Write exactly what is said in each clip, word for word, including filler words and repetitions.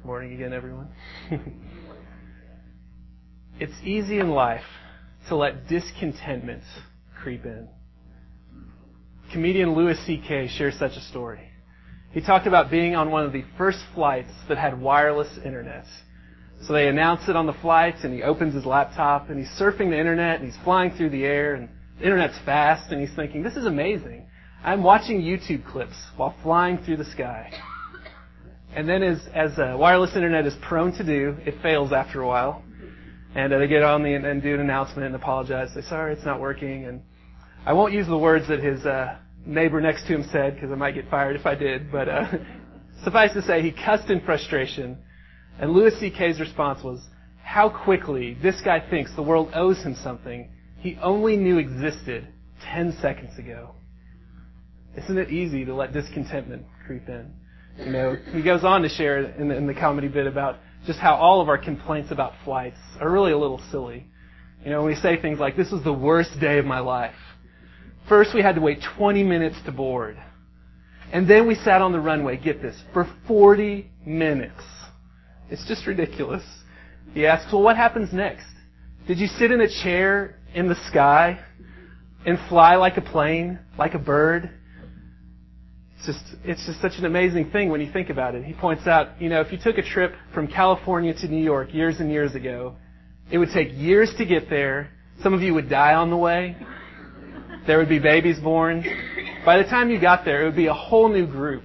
Good morning again, everyone. It's easy in life to let discontentment creep in. Comedian Louis C K shares such a story. He talked about being on one of the first flights that had wireless internet. So they announce it on the flight, and he opens his laptop, and he's surfing the internet, and he's flying through the air, and the internet's fast, and he's thinking, this is amazing. I'm watching YouTube clips while flying through the sky. And then as, as uh, wireless internet is prone to do, it fails after a while. And uh, they get on the and do an announcement and apologize. Say, sorry, it's not working. And I won't use the words that his uh, neighbor next to him said, because I might get fired if I did. But uh, suffice to say, he cussed in frustration. And Louis C K's response was, how quickly this guy thinks the world owes him something he only knew existed ten seconds ago. Isn't it easy to let discontentment creep in? You know, he goes on to share in the, in the comedy bit about just how all of our complaints about flights are really a little silly. You know, when we say things like, this was the worst day of my life. First, we had to wait twenty minutes to board. And then we sat on the runway, get this, for forty minutes. It's just ridiculous. He asks, well, what happens next? Did you sit in a chair in the sky and fly like a plane, like a bird? It's just, it's just such an amazing thing when you think about it. He points out, you know, if you took a trip from California to New York years and years ago, it would take years to get there. Some of you would die on the way. There would be babies born. By the time you got there, it would be a whole new group.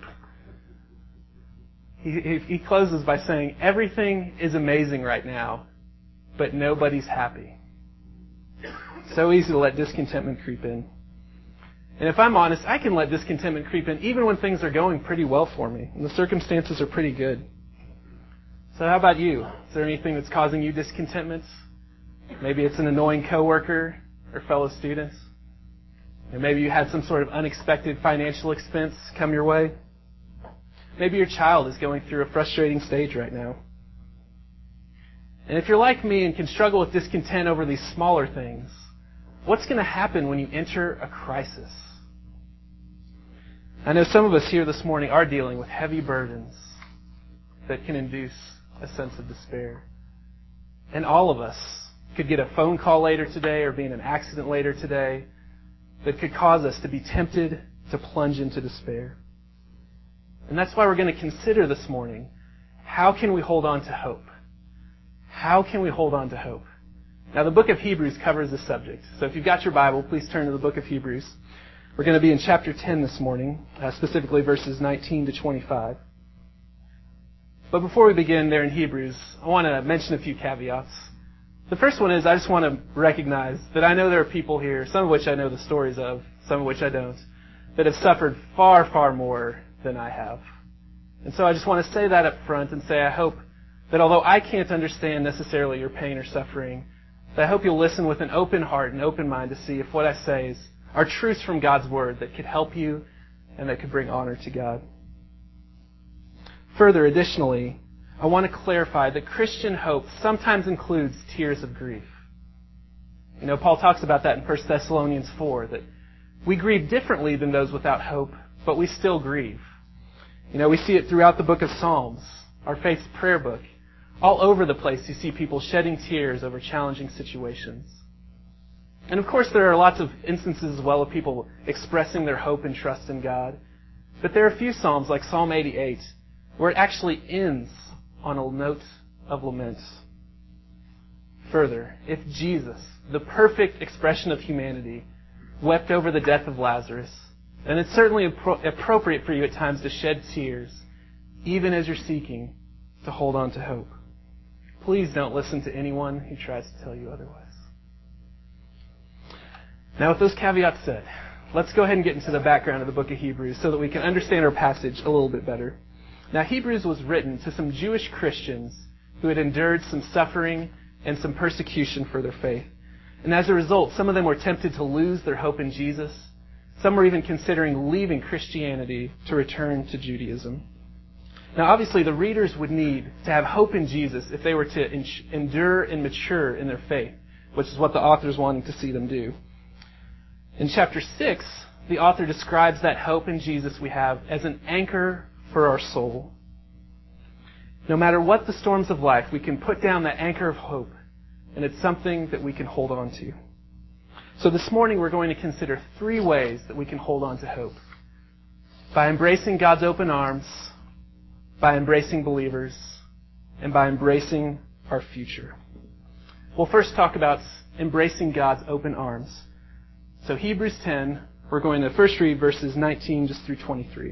He, he, he closes by saying, everything is amazing right now, but nobody's happy. So easy to let discontentment creep in. And if I'm honest, I can let discontentment creep in even when things are going pretty well for me and the circumstances are pretty good. So how about you? Is there anything that's causing you discontentment? Maybe it's an annoying coworker or fellow students. Or maybe you had some sort of unexpected financial expense come your way. Maybe your child is going through a frustrating stage right now. And if you're like me and can struggle with discontent over these smaller things, what's going to happen when you enter a crisis? I know some of us here this morning are dealing with heavy burdens that can induce a sense of despair. And all of us could get a phone call later today or be in an accident later today that could cause us to be tempted to plunge into despair. And that's why we're going to consider this morning, how can we hold on to hope? How can we hold on to hope? Now, the book of Hebrews covers this subject. So if you've got your Bible, please turn to the book of Hebrews. We're going to be in chapter ten this morning, uh, specifically verses nineteen to twenty-five. But before we begin there in Hebrews, I want to mention a few caveats. The first one is I just want to recognize that I know there are people here, some of which I know the stories of, some of which I don't, that have suffered far, far more than I have. And so I just want to say that up front and say I hope that although I can't understand necessarily your pain or suffering, that I hope you'll listen with an open heart and open mind to see if what I say is, are truths from God's Word that could help you and that could bring honor to God. Further, additionally, I want to clarify that Christian hope sometimes includes tears of grief. You know, Paul talks about that in First Thessalonians four, that we grieve differently than those without hope, but we still grieve. You know, we see it throughout the book of Psalms, our faith's prayer book. All over the place you see people shedding tears over challenging situations. And of course there are lots of instances as well of people expressing their hope and trust in God. But there are a few Psalms like Psalm eighty-eight where it actually ends on a note of lament. Further, if Jesus, the perfect expression of humanity, wept over the death of Lazarus, then it's certainly appro- appropriate for you at times to shed tears, even as you're seeking to hold on to hope. Please don't listen to anyone who tries to tell you otherwise. Now, with those caveats said, let's go ahead and get into the background of the book of Hebrews so that we can understand our passage a little bit better. Now, Hebrews was written to some Jewish Christians who had endured some suffering and some persecution for their faith. And as a result, some of them were tempted to lose their hope in Jesus. Some were even considering leaving Christianity to return to Judaism. Now, obviously, the readers would need to have hope in Jesus if they were to endure and mature in their faith, which is what the author is wanting to see them do. In chapter six, the author describes that hope in Jesus we have as an anchor for our soul. No matter what the storms of life, we can put down that anchor of hope, and it's something that we can hold on to. So this morning we're going to consider three ways that we can hold on to hope. By embracing God's open arms, by embracing believers, and by embracing our future. We'll first talk about embracing God's open arms. So Hebrews ten, we're going to first read verses nineteen just through twenty-three.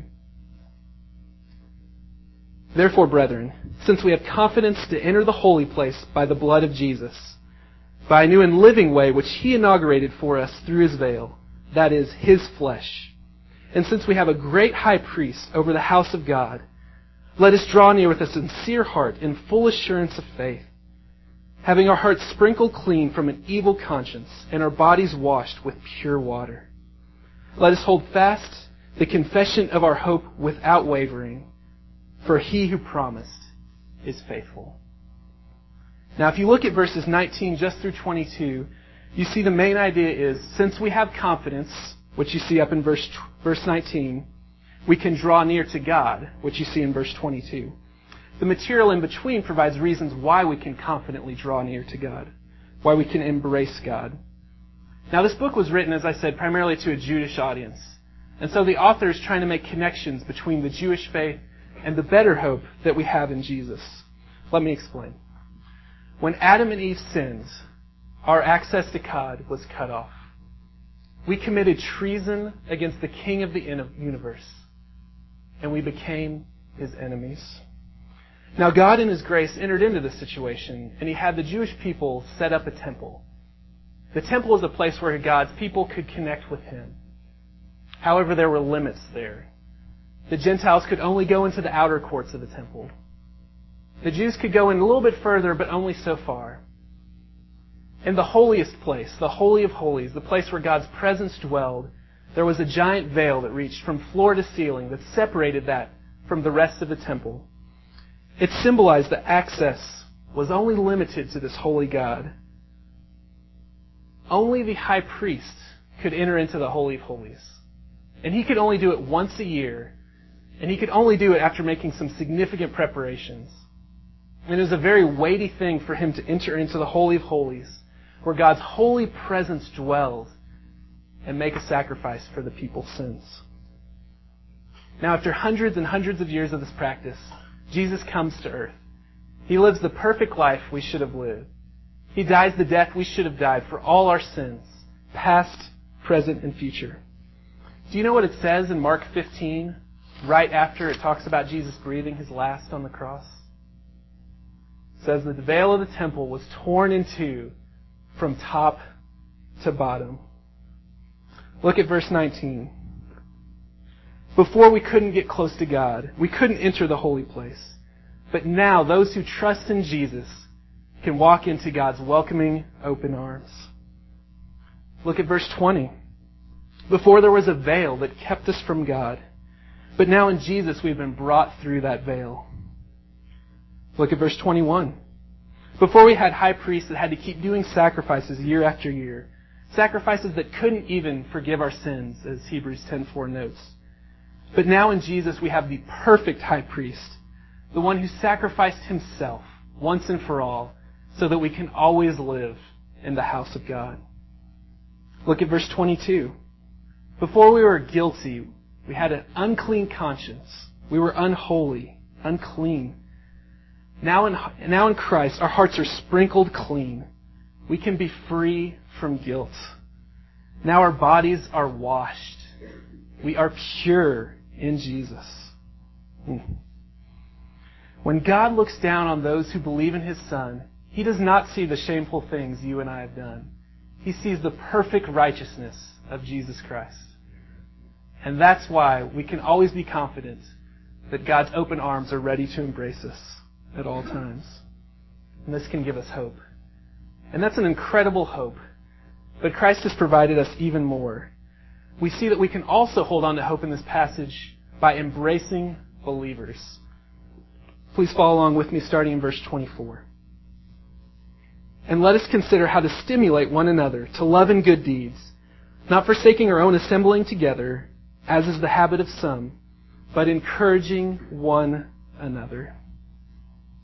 Therefore, brethren, since we have confidence to enter the holy place by the blood of Jesus, by a new and living way which He inaugurated for us through His veil, that is, His flesh, and since we have a great high priest over the house of God, let us draw near with a sincere heart in full assurance of faith, having our hearts sprinkled clean from an evil conscience and our bodies washed with pure water. Let us hold fast the confession of our hope without wavering, for He who promised is faithful. Now, if you look at verses nineteen just through twenty-two, you see the main idea is, since we have confidence, which you see up in verse verse nineteen, we can draw near to God, which you see in verse twenty-two. The material in between provides reasons why we can confidently draw near to God, why we can embrace God. Now, this book was written, as I said, primarily to a Jewish audience. And so the author is trying to make connections between the Jewish faith and the better hope that we have in Jesus. Let me explain. When Adam and Eve sinned, our access to God was cut off. We committed treason against the King of the universe, and we became His enemies. Now, God in His grace entered into this situation, and He had the Jewish people set up a temple. The temple is a place where God's people could connect with Him. However, there were limits there. The Gentiles could only go into the outer courts of the temple. The Jews could go in a little bit further, but only so far. In the holiest place, the Holy of Holies, the place where God's presence dwelled, there was a giant veil that reached from floor to ceiling that separated that from the rest of the temple. It symbolized that access was only limited to this holy God. Only the high priest could enter into the Holy of Holies. And he could only do it once a year, and he could only do it after making some significant preparations. And it was a very weighty thing for him to enter into the Holy of Holies, where God's holy presence dwelled, and make a sacrifice for the people's sins. Now, after hundreds and hundreds of years of this practice, Jesus comes to earth. He lives the perfect life we should have lived. He dies the death we should have died for all our sins, past, present, and future. Do you know what it says in Mark fifteen, right after it talks about Jesus breathing His last on the cross? It says that the veil of the temple was torn in two from top to bottom. Look at verse nineteen. Before we couldn't get close to God. We couldn't enter the holy place. But now those who trust in Jesus can walk into God's welcoming, open arms. Look at verse twenty. Before there was a veil that kept us from God. But now in Jesus we've been brought through that veil. Look at verse twenty-one. Before we had high priests that had to keep doing sacrifices year after year. Sacrifices that couldn't even forgive our sins, as Hebrews ten four notes. But now in Jesus we have the perfect high priest, the one who sacrificed Himself once and for all, so that we can always live in the house of God. Look at verse twenty-two. Before we were guilty, we had an unclean conscience. We were unholy, unclean. Now in, now in Christ, our hearts are sprinkled clean. We can be free from guilt. Now our bodies are washed. We are pure in Jesus. When God looks down on those who believe in His Son, He does not see the shameful things you and I have done. He sees the perfect righteousness of Jesus Christ. And that's why we can always be confident that God's open arms are ready to embrace us at all times. And this can give us hope. And that's an incredible hope. But Christ has provided us even more. We see that we can also hold on to hope in this passage by embracing believers. Please follow along with me starting in verse twenty-four. And let us consider how to stimulate one another to love and good deeds, not forsaking our own assembling together, as is the habit of some, but encouraging one another.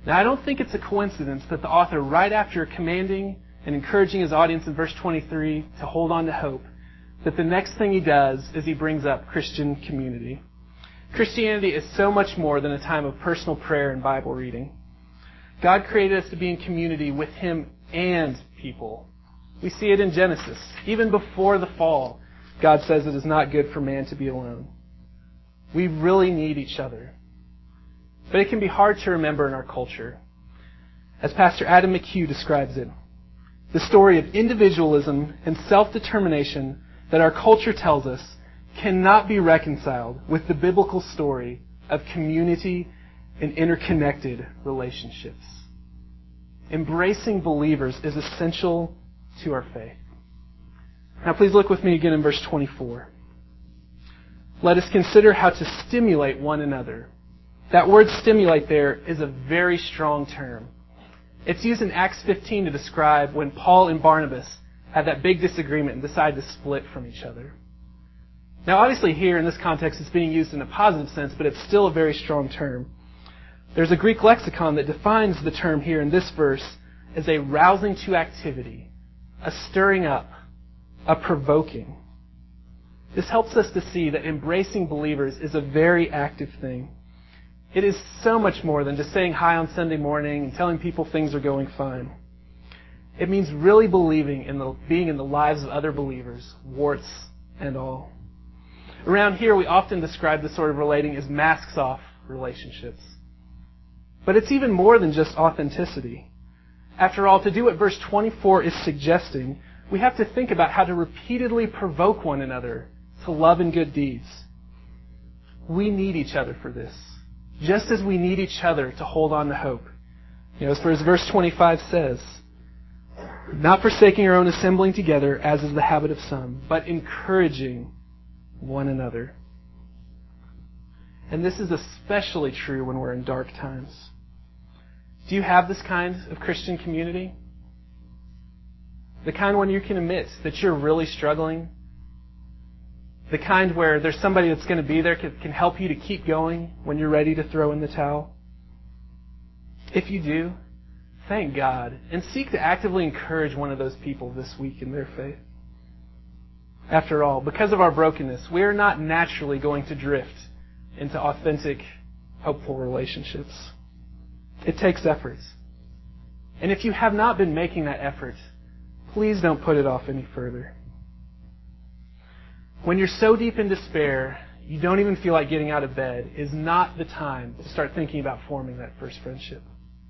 Now, I don't think it's a coincidence that the author, right after commanding and encouraging his audience in verse twenty-three to hold on to hope, that the next thing he does is he brings up Christian community. Christianity is so much more than a time of personal prayer and Bible reading. God created us to be in community with Him and people. We see it in Genesis. Even before the fall, God says it is not good for man to be alone. We really need each other. But it can be hard to remember in our culture. As Pastor Adam McHugh describes it, the story of individualism and self-determination that our culture tells us cannot be reconciled with the biblical story of community and interconnected relationships. Embracing believers is essential to our faith. Now please look with me again in verse twenty-four. Let us consider how to stimulate one another. That word stimulate there is a very strong term. It's used in Acts fifteen to describe when Paul and Barnabas had that big disagreement and decided to split from each other. Now obviously here in this context it's being used in a positive sense, but it's still a very strong term. There's a Greek lexicon that defines the term here in this verse as a rousing to activity, a stirring up, a provoking. This helps us to see that embracing believers is a very active thing. It is so much more than just saying hi on Sunday morning and telling people things are going fine. It means really believing in the being in the lives of other believers, warts and all. Around here, we often describe this sort of relating as masks-off relationships. But it's even more than just authenticity. After all, to do what verse twenty-four is suggesting, we have to think about how to repeatedly provoke one another to love and good deeds. We need each other for this, just as we need each other to hold on to hope. You know, as verse twenty-five says, not forsaking our own assembling together, as is the habit of some, but encouraging one another. And this is especially true when we're in dark times. Do you have this kind of Christian community? The kind when you can admit that you're really struggling? The kind where there's somebody that's going to be there can, can help you to keep going when you're ready to throw in the towel? If you do, thank God and seek to actively encourage one of those people this week in their faith. After all, because of our brokenness, we are not naturally going to drift into authentic, hopeful relationships. It takes efforts. And if you have not been making that effort, please don't put it off any further. When you're so deep in despair, you don't even feel like getting out of bed, is not the time to start thinking about forming that first friendship.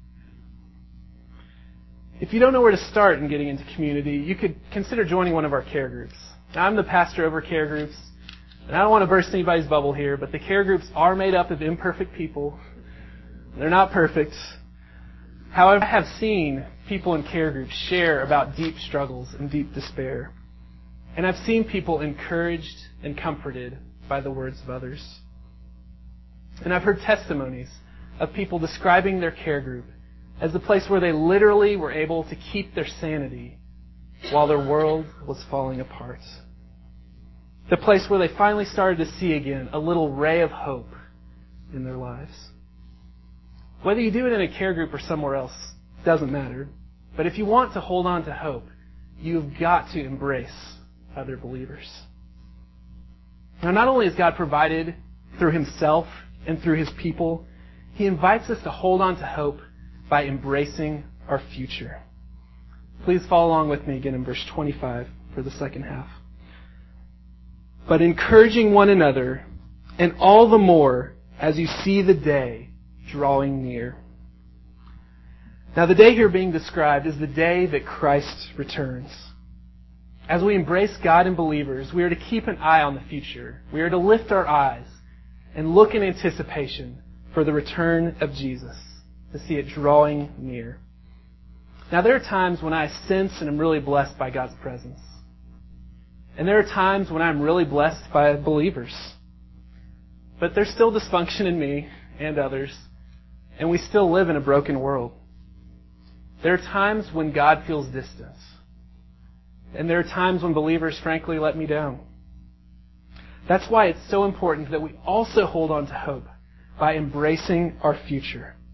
If you don't know where to start in getting into community, you could consider joining one of our care groups. Now, I'm the pastor over care groups, and I don't want to burst anybody's bubble here, but the care groups are made up of imperfect people. They're not perfect. However, I have seen people in care groups share about deep struggles and deep despair. And I've seen people encouraged and comforted by the words of others. And I've heard testimonies of people describing their care group as the place where they literally were able to keep their sanity while their world was falling apart. The place where they finally started to see again a little ray of hope in their lives. Whether you do it in a care group or somewhere else, doesn't matter. But if you want to hold on to hope, you've got to embrace other believers. Now, not only has God provided through Himself and through His people, He invites us to hold on to hope by embracing our future. Please follow along with me again in verse twenty-five for the second half. But encouraging one another, and all the more as you see the day drawing near. Now, the day here being described is the day that Christ returns. As we embrace God and believers, we are to keep an eye on the future. We are to lift our eyes and look in anticipation for the return of Jesus, to see it drawing near. Now, there are times when I sense and am really blessed by God's presence. And there are times when I'm really blessed by believers. But there's still dysfunction in me and others, and we still live in a broken world. There are times when God feels distant. And there are times when believers, frankly, let me down. That's why it's so important that we also hold on to hope by embracing our future.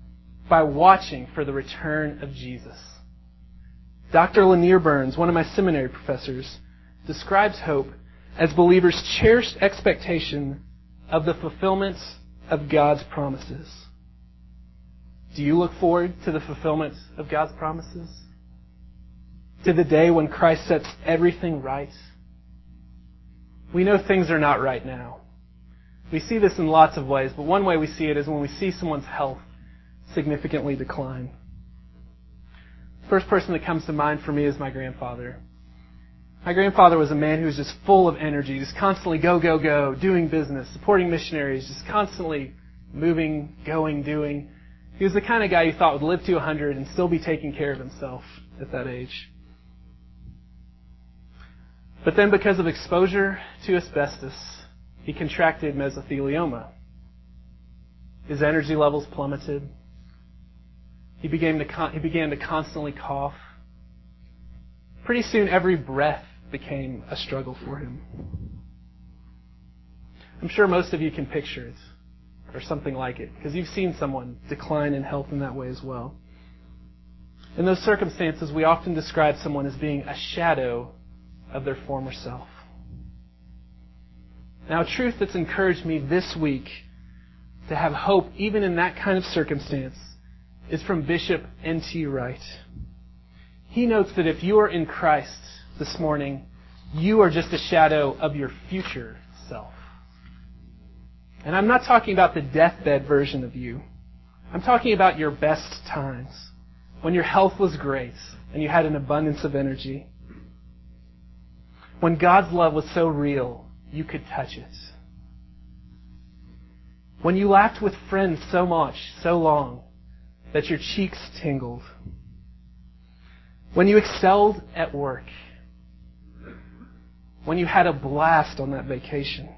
by watching for the return of Jesus. Doctor Lanier Burns, one of my seminary professors, describes hope as believers' cherished expectation of the fulfillment of God's promises. Do you look forward to the fulfillment of God's promises? To the day when Christ sets everything right? We know things are not right now. We see this in lots of ways, but one way we see it is when we see someone's health significantly decline. The first person that comes to mind for me is my grandfather. My grandfather was a man who was just full of energy, just constantly go, go, go, doing business, supporting missionaries, just constantly moving, going, doing. He was the kind of guy you thought would live to one hundred and still be taking care of himself at that age. But then because of exposure to asbestos, he contracted mesothelioma. His energy levels plummeted. He began to con- he began to constantly cough. Pretty soon, every breath became a struggle for him. I'm sure most of you can picture it, or something like it, because you've seen someone decline in health in that way as well. In those circumstances, we often describe someone as being a shadow of their former self. Now, a truth that's encouraged me this week to have hope even in that kind of circumstance is from Bishop N T Wright. He notes that if you are in Christ this morning, you are just a shadow of your future self. And I'm not talking about the deathbed version of you. I'm talking about your best times, when your health was great and you had an abundance of energy. When God's love was so real, you could touch it. When you laughed with friends so much, so long, that your cheeks tingled. When you excelled at work. When you had a blast on that vacation.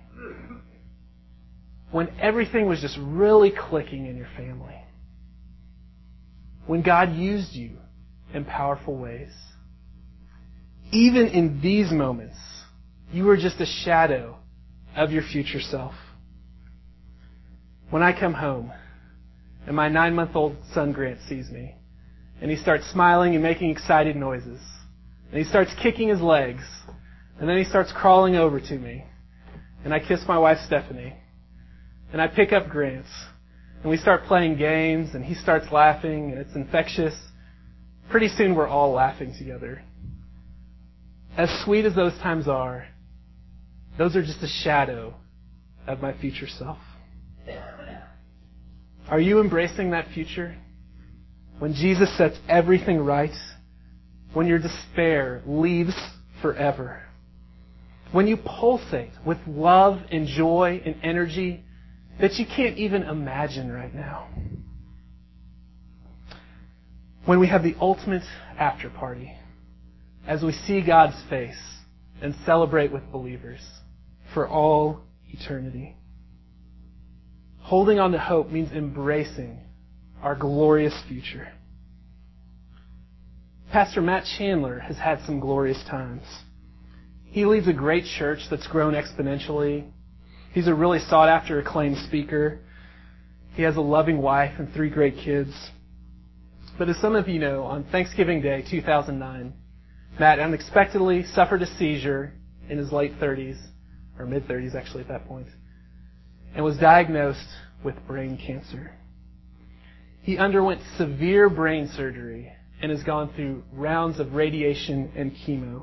When everything was just really clicking in your family. When God used you in powerful ways. Even in these moments, you were just a shadow of your future self. When I come home and my nine-month-old son Grant sees me, and he starts smiling and making excited noises, and he starts kicking his legs, and then he starts crawling over to me, and I kiss my wife Stephanie, and I pick up Grant, and we start playing games, and he starts laughing, and it's infectious. Pretty soon we're all laughing together. As sweet as those times are, those are just a shadow of my future self. Are you embracing that future? When Jesus sets everything right? When your despair leaves forever? When you pulsate with love and joy and energy that you can't even imagine right now? When we have the ultimate after party, as we see God's face and celebrate with believers for all eternity. Holding on to hope means embracing our glorious future. Pastor Matt Chandler has had some glorious times. He leads a great church that's grown exponentially. He's a really sought-after, acclaimed speaker. He has a loving wife and three great kids. But as some of you know, on Thanksgiving Day, two thousand nine, Matt unexpectedly suffered a seizure in his late thirties, or mid-thirties actually at that point, and was diagnosed with brain cancer. He underwent severe brain surgery and has gone through rounds of radiation and chemo.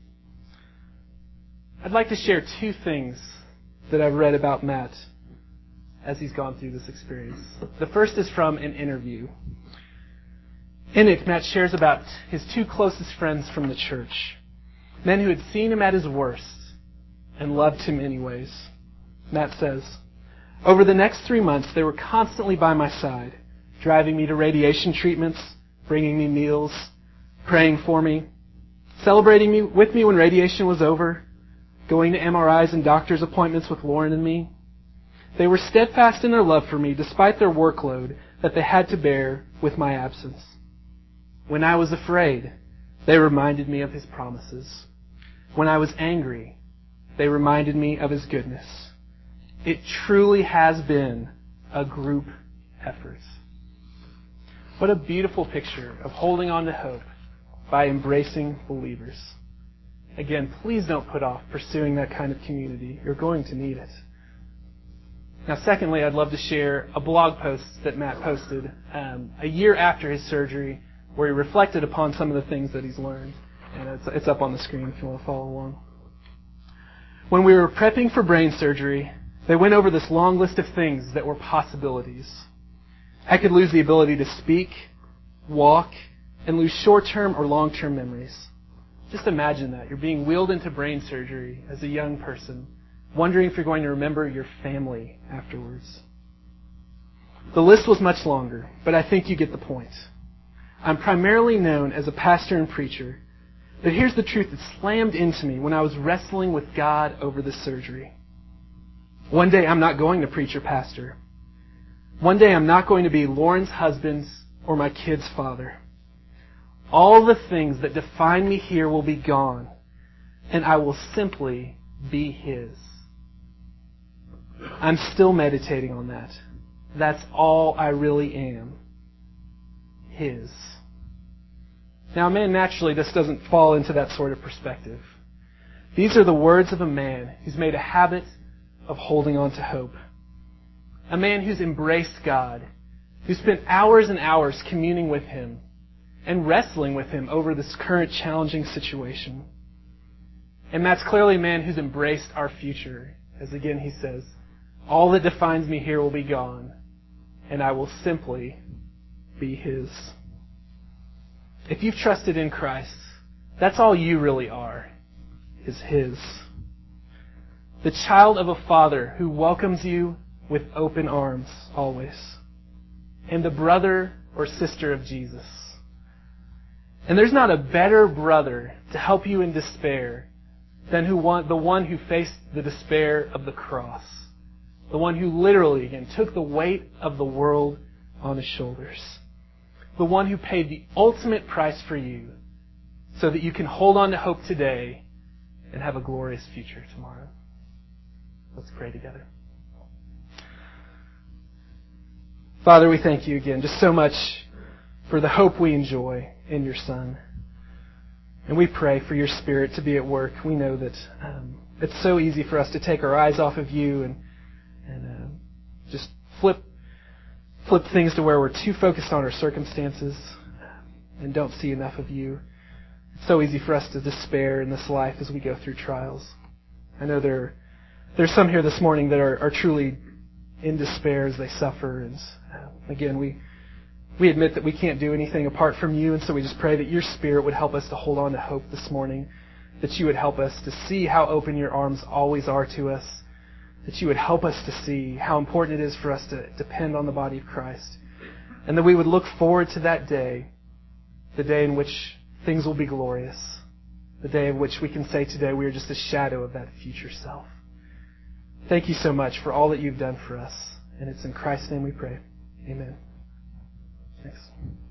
I'd like to share two things that I've read about Matt as he's gone through this experience. The first is from an interview. In it, Matt shares about his two closest friends from the church, men who had seen him at his worst and loved him anyways. Matt says, "Over the next three months, they were constantly by my side, driving me to radiation treatments, bringing me meals, praying for me, celebrating me with me when radiation was over, going to M R Is and doctor's appointments with Lauren and me. They were steadfast in their love for me despite their workload that they had to bear with my absence. When I was afraid, they reminded me of His promises. When I was angry, they reminded me of His goodness. It truly has been a group effort." What a beautiful picture of holding on to hope by embracing believers. Again, please don't put off pursuing that kind of community. You're going to need it. Now, secondly, I'd love to share a blog post that Matt posted um, a year after his surgery, where he reflected upon some of the things that he's learned. And it's, it's up on the screen if you want to follow along. When we were prepping for brain surgery, they went over this long list of things that were possibilities. I could lose the ability to speak, walk, and lose short-term or long-term memories. Just imagine that. You're being wheeled into brain surgery as a young person, wondering if you're going to remember your family afterwards. The list was much longer, but I think you get the point. I'm primarily known as a pastor and preacher, but here's the truth that slammed into me when I was wrestling with God over this surgery. One day I'm not going to preach or pastor. One day I'm not going to be Lauren's husband or my kid's father. All the things that define me here will be gone, and I will simply be His. I'm still meditating on that. That's all I really am. His. Now, man naturally just doesn't fall into that sort of perspective. These are the words of a man who's made a habit of holding on to hope. A man who's embraced God, who spent hours and hours communing with Him and wrestling with Him over this current challenging situation. And Matt's clearly a man who's embraced our future. As again he says, all that defines me here will be gone, and I will simply be His. If you've trusted in Christ, that's all you really are, is His. The child of a Father who welcomes you with open arms always. And the brother or sister of Jesus. And there's not a better brother to help you in despair than who one, the one who faced the despair of the cross. The one who literally, again, took the weight of the world on His shoulders. The one who paid the ultimate price for you so that you can hold on to hope today and have a glorious future tomorrow. Let's pray together. Father, we thank you again just so much for the hope we enjoy in your Son. And we pray for your Spirit to be at work. We know that um, it's so easy for us to take our eyes off of you and and uh, just flip flip things to where we're too focused on our circumstances and don't see enough of you. It's so easy for us to despair in this life as we go through trials. I know there there's some here this morning that are, are truly in despair as they suffer. And uh, again, we we admit that we can't do anything apart from you, and so we just pray that your Spirit would help us to hold on to hope this morning, that you would help us to see how open your arms always are to us, that you would help us to see how important it is for us to depend on the body of Christ, and that we would look forward to that day, the day in which things will be glorious, the day in which we can say today we are just a shadow of that future self. Thank you so much for all that you've done for us, and it's in Christ's name we pray. Amen. Thanks.